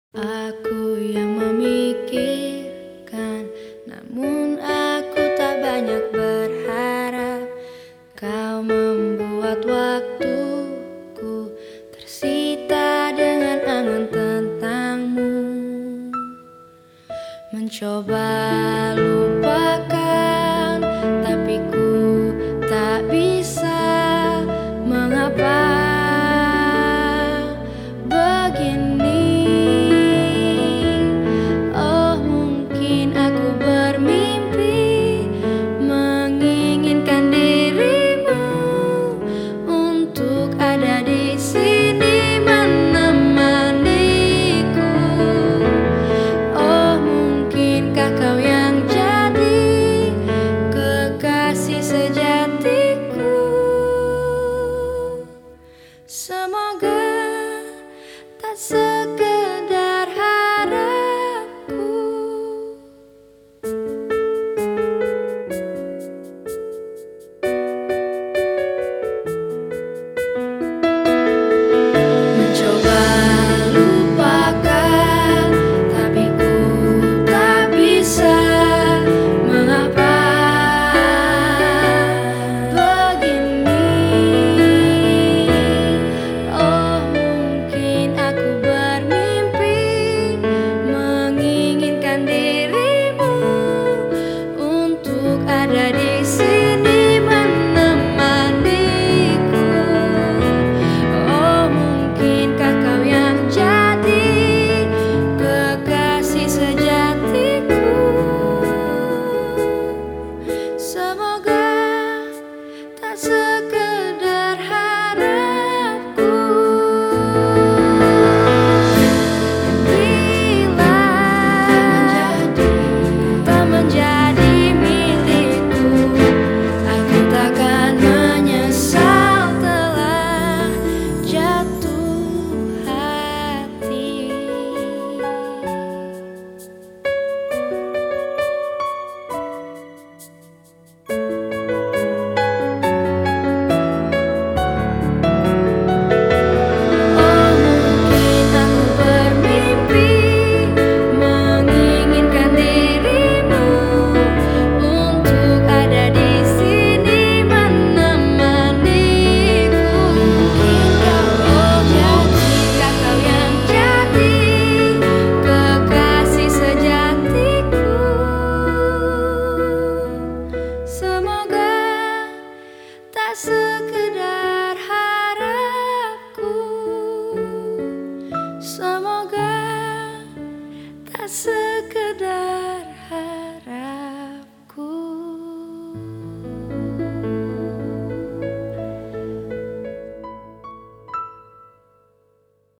Aku yang memikirkan, namun aku tak banyak berharap. Kau membuat waktuku tersita dengan angan tentangmu. Mencoba lupakan, tapi ku tak bisa. Mengapa begini? Oh, mungkin aku bermimpi menginginkan dirimu untuk ada di sini menemaniku. Oh, mungkinkah kau yang jadi kekasih sejatiku? Semoga tak sekedar harapku. Mencoba lupakan, tapi ku tak bisa. Mengapa begini? Oh, mungkin aku bermimpi menginginkan dirimu untuk ada di sini menemaniku. Oh, mungkinkah kau yang jadi kekasih sejatiku? Semoga tak sekedar harapku. Bila tak menjadi milikku, aku takkan menyesal telah jatuh hati. Oh, mungkin aku bermimpi menginginkan dirimu untuk ada di sini menemaniku. Mungkinkah kau yang jadi kekasih sejatiku? Semoga tak sekedar harapku. Semoga tak sekedar